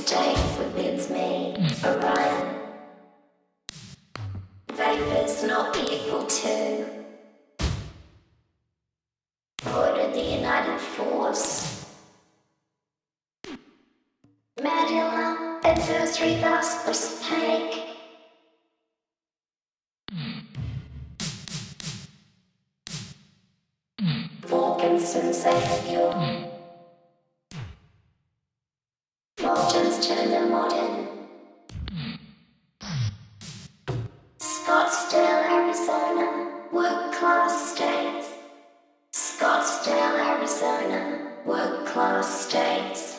state forbids me, Orion. Vapors not equal to order the united force. Medulla adversary thus opaque. Wilkinson Savior. Morgan's turn the modern. Scottsdale, Arizona, work-class states. Scottsdale, Arizona, work-class states.